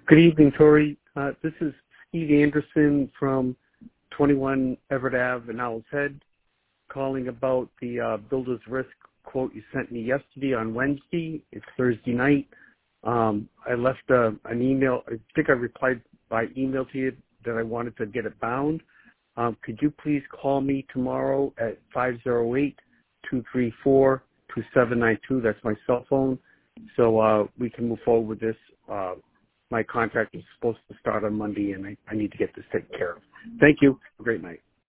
Good evening, Tori. This is Steve Anderson from 21 Everett Ave in Owl's Head, calling about the builder's risk quote you sent me yesterday on Wednesday. It's Thursday night. I left an email. I think I replied by email to you that I wanted to get it bound. Could you please call me tomorrow at 508-234-2792? That's my cell phone. So we can move forward with this. My contract is supposed to start on Monday, and I need to get this taken care of. Thank you. Have a great night.